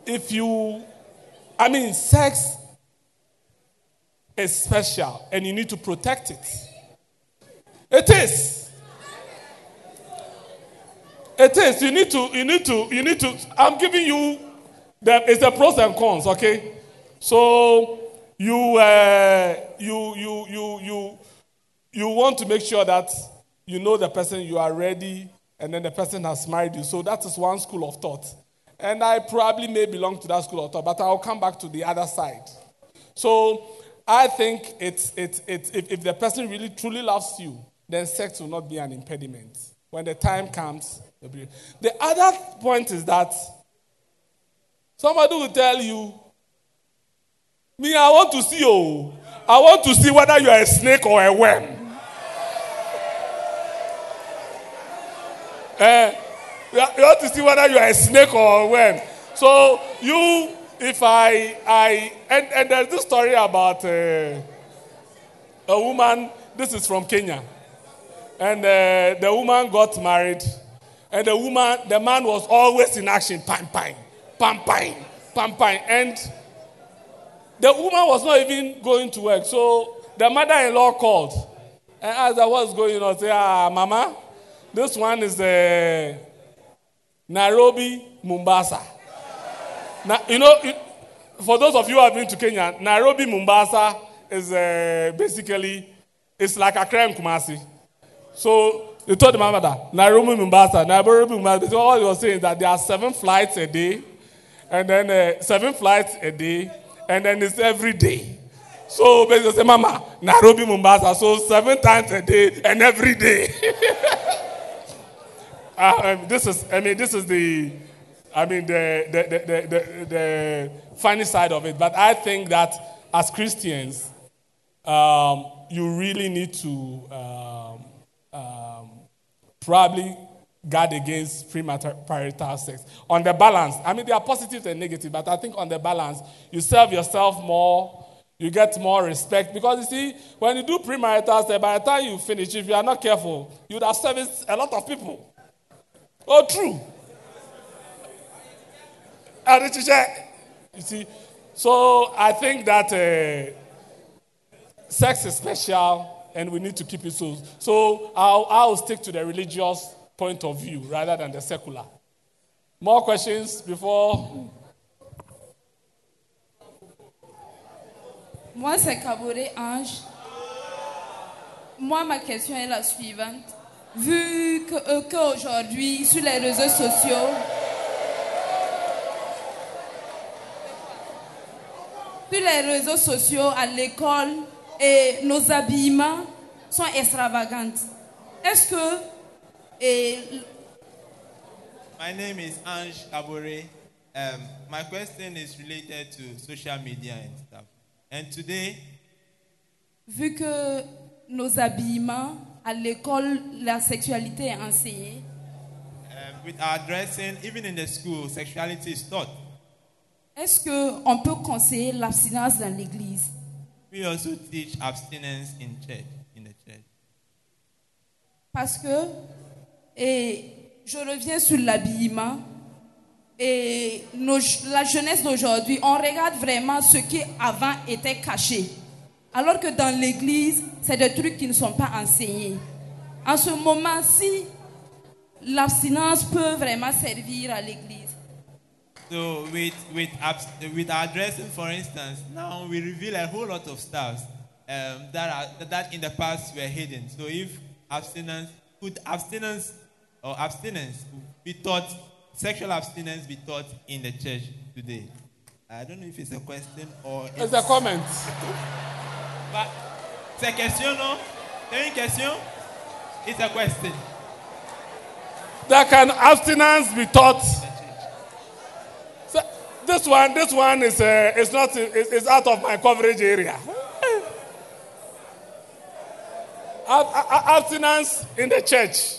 sex is special and you need to protect it. It is. It is. You need to. I'm giving you it's the pros and cons, okay? So you want to make sure that you know the person, you are ready, and then the person has married you. So that is one school of thought. And I probably may belong to that school of thought, but I'll come back to the other side. So I think if the person really truly loves you, then sex will not be an impediment. When the time comes, the other point is that somebody will tell you, "Me, I want to see you. I want to see whether you are a snake or a worm." You want to see whether you are a snake or a worm. So and there's this story about a woman. This is from Kenya, and the woman got married, and the man was always in action, pam, and the woman was not even going to work. So the mother-in-law called and asked her what's going on. Say, "Mama, this one is Nairobi, Mombasa." Now, for those of you who have been to Kenya, Nairobi, Mombasa is basically, it's like Accra and Kumasi. So they told the mama that Nairobi, Mombasa. So all he was saying is that there are 7 flights a day, and then 7 flights a day, and then it's every day. So basically, say, "Mama, Nairobi, Mombasa." So 7 times a day and every day. This is the funny side of it. But I think that as Christians, you really need to probably guard against premarital sex. On the balance, there are positives and negatives, but I think on the balance, you serve yourself more, you get more respect. Because you see, when you do premarital sex, by the time you finish, if you are not careful, you would have serviced a lot of people. Oh, true. You see, so I think that sex is special and we need to keep it so. So I'll stick to the religious point of view rather than the secular. More questions before? Moi, c'est Kabore Ange. Moi, ma question est la suivante. Vu qu'aujourd'hui, sur les réseaux sociaux, à l'école, et nos habillements sont extravagants. Est-ce que... My name is Ange Kabore. My question is related to social media and stuff. And today... Vu que nos habillements, à l'école, la sexualité est enseignée. With our dressing, even in the school, sexuality is taught. Est-ce qu'on peut conseiller l'abstinence dans l'église? We also teach abstinence in the church. Parce que, je reviens sur l'habillement, et la jeunesse d'aujourd'hui, on regarde vraiment ce qui avant était caché. Alors que dans l'église, c'est des trucs qui ne sont pas enseignés. En ce moment-ci, l'abstinence peut vraiment servir à l'église. So with our dressing, for instance, now we reveal a whole lot of stuff that in the past were hidden. So if abstinence be taught, sexual abstinence be taught in the church today. I don't know if it's a question or it's a comment. But c'est question, non? C'est une question? It's a question. That can abstinence be taught? So this one is out of my coverage area. Abstinence in the church.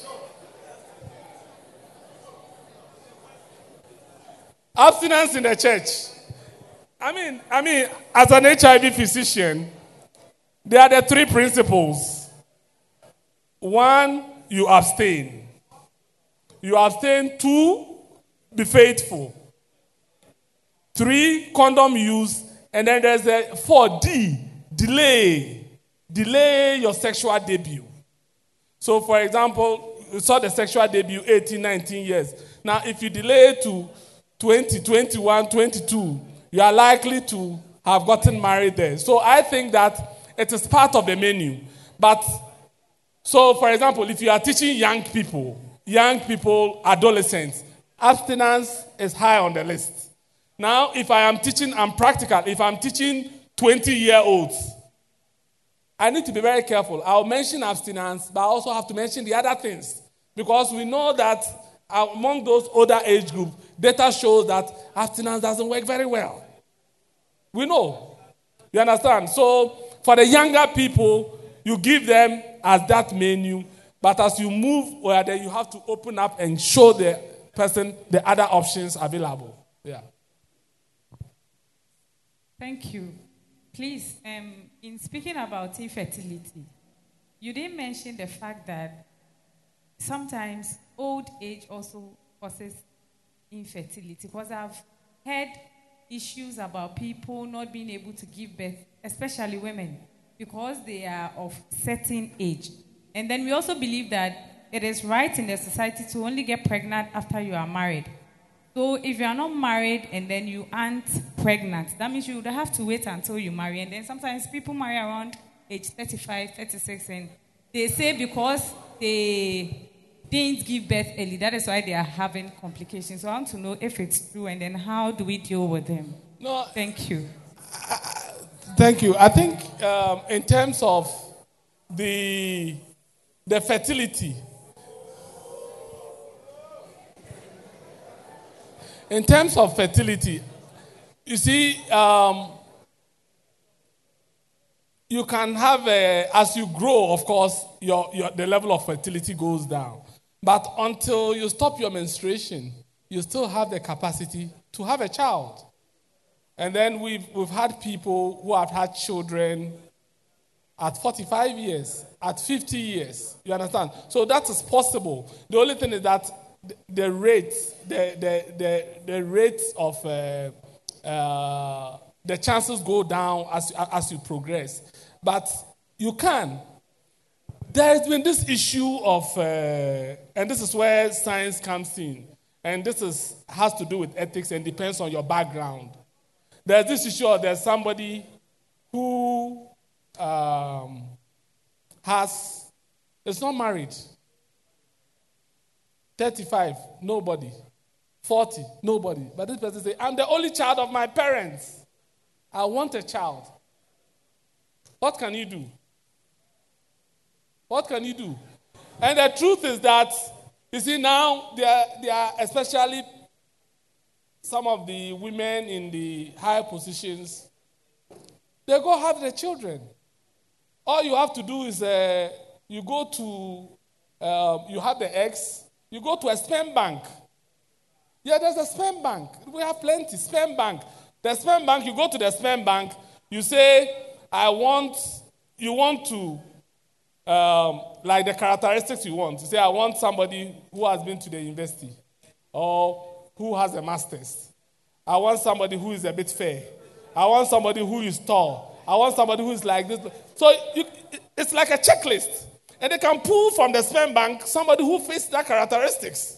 Abstinence in the church. I mean, as an HIV physician, There are the three principles. One, you abstain. You abstain. 2, be faithful. 3, condom use. And then there's a 4D, delay. Delay your sexual debut. So, for example, you saw the sexual debut 18, 19 years. Now, if you delay to 20, 21, 22, you are likely to have gotten married there. So, I think that it is part of the menu. But, so, for example, if you are teaching young people, adolescents, abstinence is high on the list. Now, if I am teaching, I'm practical. If I'm teaching 20-year-olds, I need to be very careful. I'll mention abstinence, but I also have to mention the other things. Because we know that among those older age groups, data shows that abstinence doesn't work very well. We know. You understand? So, for the younger people, you give them as that menu, but as you move, well, then you have to open up and show the person the other options available. Yeah. Thank you. Please, in speaking about infertility, you didn't mention the fact that sometimes old age also causes infertility. Because I've heard issues about people not being able to give birth, especially women, because they are of certain age. And then we also believe that it is right in the society to only get pregnant after you are married. So if you are not married and then you aren't pregnant, that means you would have to wait until you marry. And then sometimes people marry around age 35, 36, and they say because they didn't give birth early, that is why they are having complications. So I want to know if it's true, and then how do we deal with them? No, thank you. Thank you. I think in terms of the fertility, in terms of fertility, you see, you can have as you grow, of course, the level of fertility goes down. But until you stop your menstruation, you still have the capacity to have a child. And then we've had people who have had children at 45 years, at 50 years. You understand? So that is possible. The only thing is that the rate of the chances go down as you progress. But you can. There has been this issue of, and this is where science comes in, and this has to do with ethics and depends on your background. There's this issue of there's somebody who is not married. 35, nobody. 40, nobody. But this person says, I'm the only child of my parents. I want a child. What can you do? What can you do? And the truth is that, you see, now there are especially some of the women in the higher positions, they go have their children. All you have to do is you go to, you have the eggs, you go to a sperm bank. Yeah, there's a sperm bank. We have plenty, sperm bank. The sperm bank, you go to the sperm bank, you say, you want to, like the characteristics you want. You say, I want somebody who has been to the university or who has a master's. I want somebody who is a bit fair. I want somebody who is tall. I want somebody who is like this. So it's like a checklist. And they can pull from the sperm bank somebody who fits that characteristics.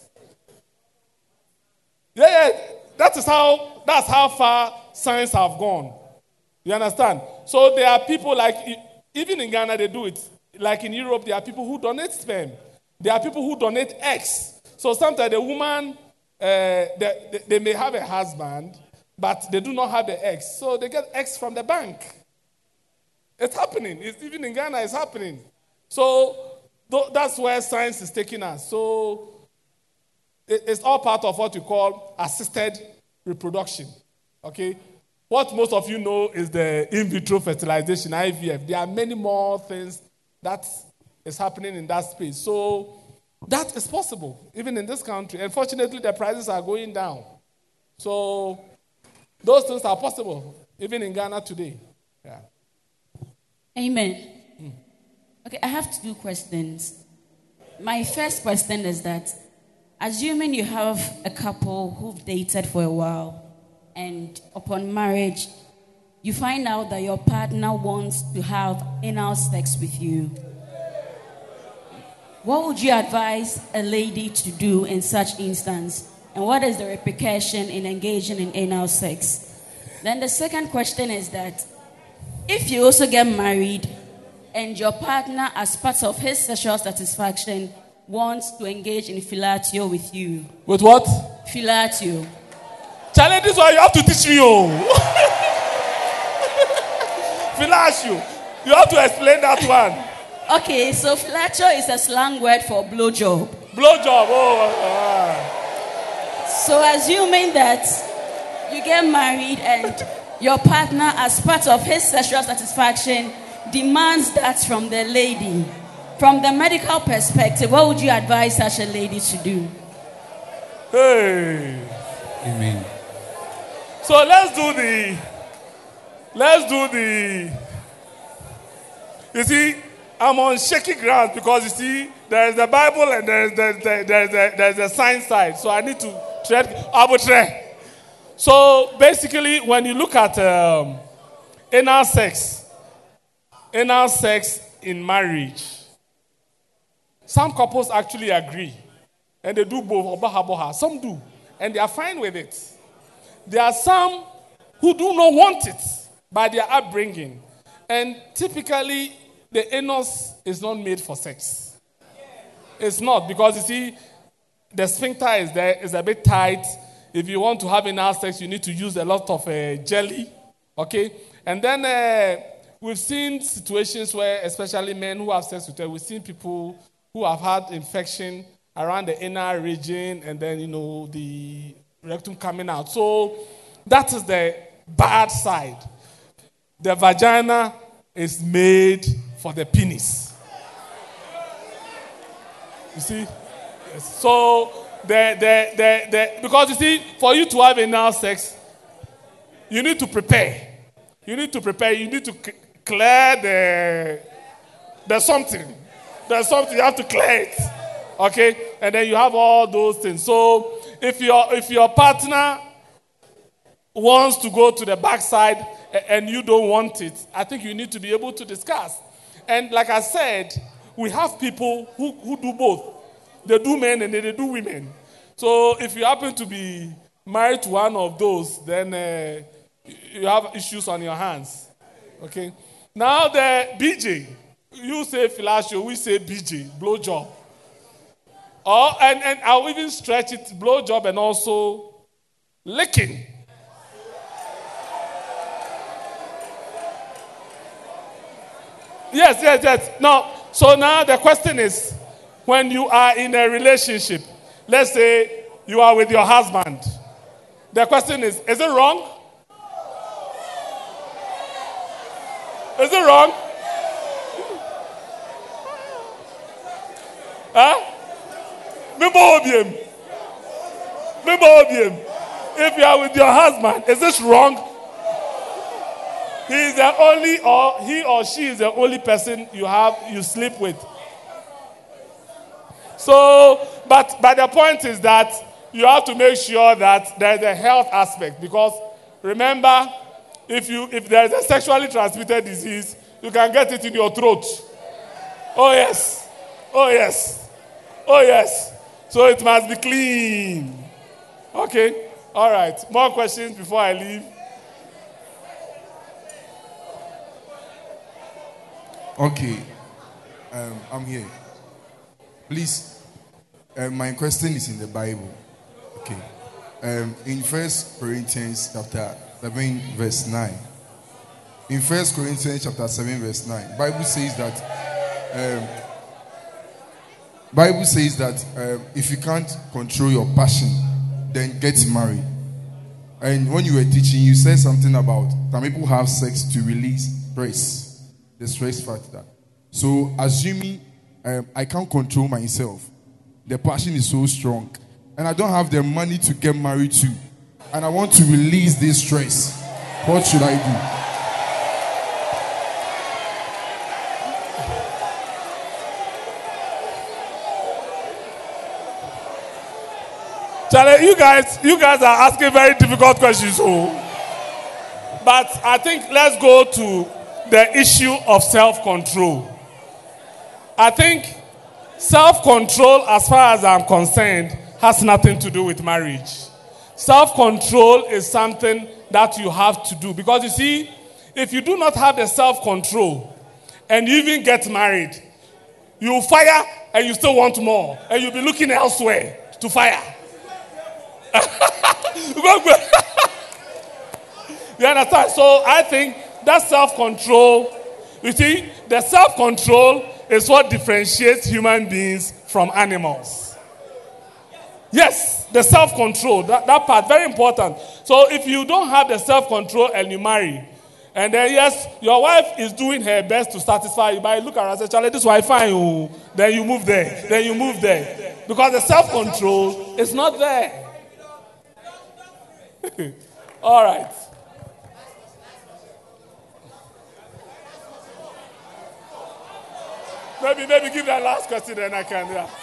Yeah, that's how far science have gone. You understand? So there are people like, even in Ghana they do it. Like in Europe, there are people who donate sperm. There are people who donate eggs. So sometimes the woman, they may have a husband, but they do not have the eggs. So they get eggs from the bank. It's happening. Even in Ghana, it's happening. So that's where science is taking us. So it's all part of what we call assisted reproduction. Okay? What most of you know is the in vitro fertilization, IVF. There are many more things that is happening in that space. So that is possible, even in this country. Unfortunately, the prices are going down. So those things are possible, even in Ghana today. Yeah. Amen. Okay, I have two questions. My first question is that, assuming you have a couple who've dated for a while, and upon marriage, you find out that your partner wants to have anal sex with you, what would you advise a lady to do in such instance? And what is the repercussion in engaging in anal sex? Then the second question is that, if you also get married and your partner, as part of his sexual satisfaction, wants to engage in fellatio with you. With what? Fellatio. Charlie, this one you have to teach me. Fellatio. You have to explain that one. Okay, so fellatio is a slang word for blowjob. Blowjob, So assuming that you get married and your partner, as part of his sexual satisfaction, demands that from the lady, from the medical perspective, what would you advise such a lady to do? Hey. Amen. So let's do the, you see, I'm on shaky ground because you see, there is the Bible and there is the science side. So I need to tread arbitrary. So basically, when you look at anal sex in marriage, some couples actually agree. And they do both, some do. And they are fine with it. There are some who do not want it by their upbringing. And typically, the anus is not made for sex. It's not, because you see, the sphincter is there, it's a bit tight. If you want to have anal sex, you need to use a lot of jelly. Okay? And then we've seen situations where, especially men who have sex with her, we've seen people who have had infection around the anal region and then, the rectum coming out. So that is the bad side. The vagina is made for the penis. You see? So, because you see, for you to have anal sex, you need to prepare. You need to clear there's something. There's something, you have to clear it. Okay? And then you have all those things. So, if your partner wants to go to the backside and you don't want it, I think you need to be able to discuss. And like I said, we have people who do both. They do men and they do women. So if you happen to be married to one of those, then you have issues on your hands. Okay? Now the BJ, you say fellatio, we say BJ, blowjob. And I'll even stretch it, blowjob and also licking. Yes. So now the question is, when you are in a relationship, let's say you are with your husband, the question is it wrong? Is it wrong? Huh? If you are with your husband, is this wrong? He is the only, or he or she is the only person you sleep with. So, but the point is that you have to make sure that there is a health aspect, because remember, if there is a sexually transmitted disease, you can get it in your throat. Oh yes. So it must be clean. Okay. All right. More questions before I leave. Okay. I'm here. Please, my question is in the Bible. Okay. In 1 Corinthians chapter 7, verse 9. In 1 Corinthians chapter 7, verse 9, Bible says that if you can't control your passion, then get married. And when you were teaching, you said something about some people have sex to release stress, the stress factor. So assuming I can't control myself, the passion is so strong, and I don't have the money to get married to, and I want to release this stress, what should I do? Charlie, you guys are asking very difficult questions. But I think let's go to the issue of self-control. I think self-control, as far as I'm concerned, has nothing to do with marriage. Self-control is something that you have to do. Because you see, if you do not have the self-control and you even get married, you fire and you still want more. And you'll be looking elsewhere to fire. You understand? So I think that self-control, you see, the self-control is what differentiates human beings from animals. Yes, the self-control, that part, very important. So if you don't have the self-control and you marry, and then yes, your wife is doing her best to satisfy you, but you look around and say, Charlie, this wife fine. Oh. Then you move there. Then you move there. Because the self-control is not there. All right. Maybe give that last question, then I can. Yeah.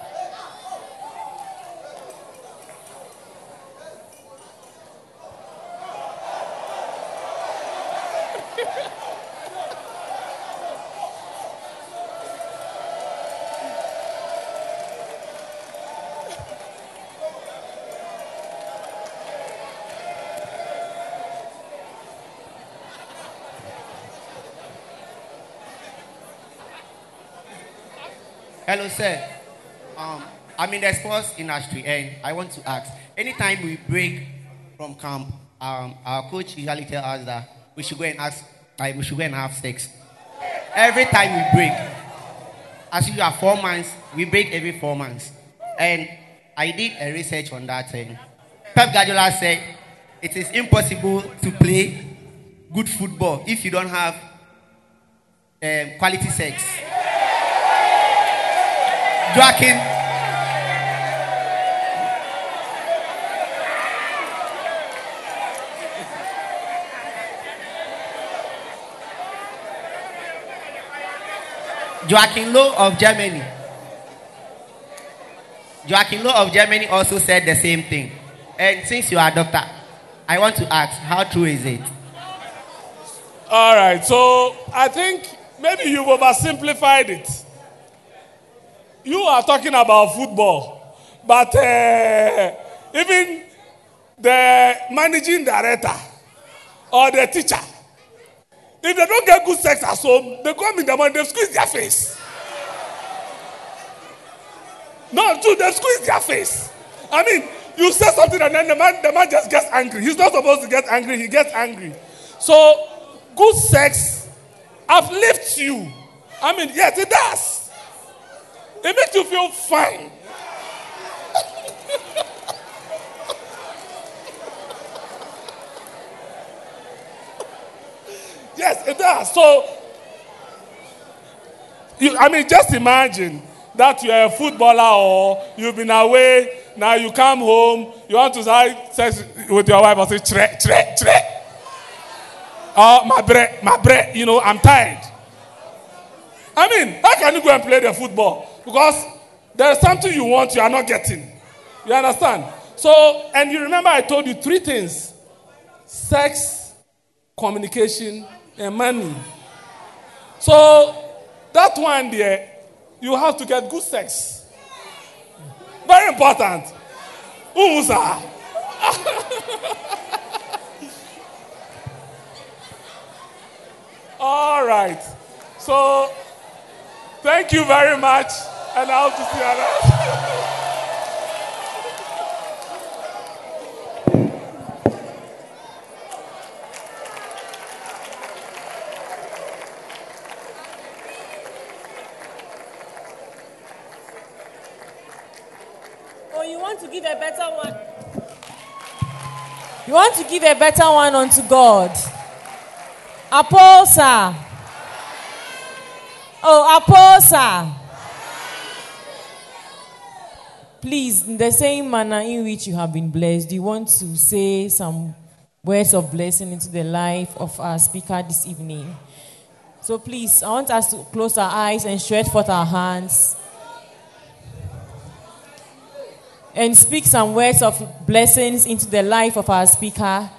Hello, sir. I'm in the sports industry, and I want to ask. Anytime we break from camp, our coach usually tells us that we should go and have sex. Every time we break, as usual, 4 months, we break every 4 months. And I did a research on that thing. Pep Guardiola said it is impossible to play good football if you don't have quality sex. Joachim Low of Germany. Joachim Low of Germany also said the same thing. And since you are a doctor, I want to ask, how true is it? All right, so I think maybe you've oversimplified it. You are talking about football, but even the managing director or the teacher, if they don't get good sex at home, they come in the morning, they squeeze their face. No, too, they squeeze their face. I mean, you say something and then the man just gets angry. He's not supposed to get angry, he gets angry. So, good sex uplifts you. I mean, yes, it does. It makes you feel fine. Yes, it does. So, just imagine that you're a footballer or you've been away, now you come home, you want to have sex with your wife and say, tre. Oh, my bread, I'm tired. I mean, how can you go and play the football? Because there's something you want, you are not getting. You understand? So, and you remember I told you 3 things. Sex, communication, and money. So, that one there, you have to get good sex. Very important. Umusa. All right. So, thank you very much. And I hope to see you around. Oh, you want to give a better one? You want to give a better one unto God? Apostle. Oh, Apostle. Please, in the same manner in which you have been blessed, do you want to say some words of blessing into the life of our speaker this evening? So please, I want us to close our eyes and stretch forth our hands and speak some words of blessings into the life of our speaker.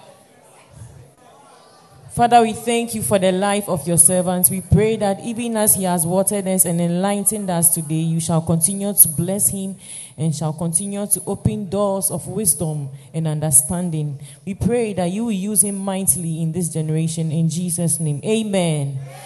Father, we thank you for the life of your servants. We pray that even as he has watered us and enlightened us today, you shall continue to bless him and shall continue to open doors of wisdom and understanding. We pray that you will use him mightily in this generation. In Jesus' name, amen.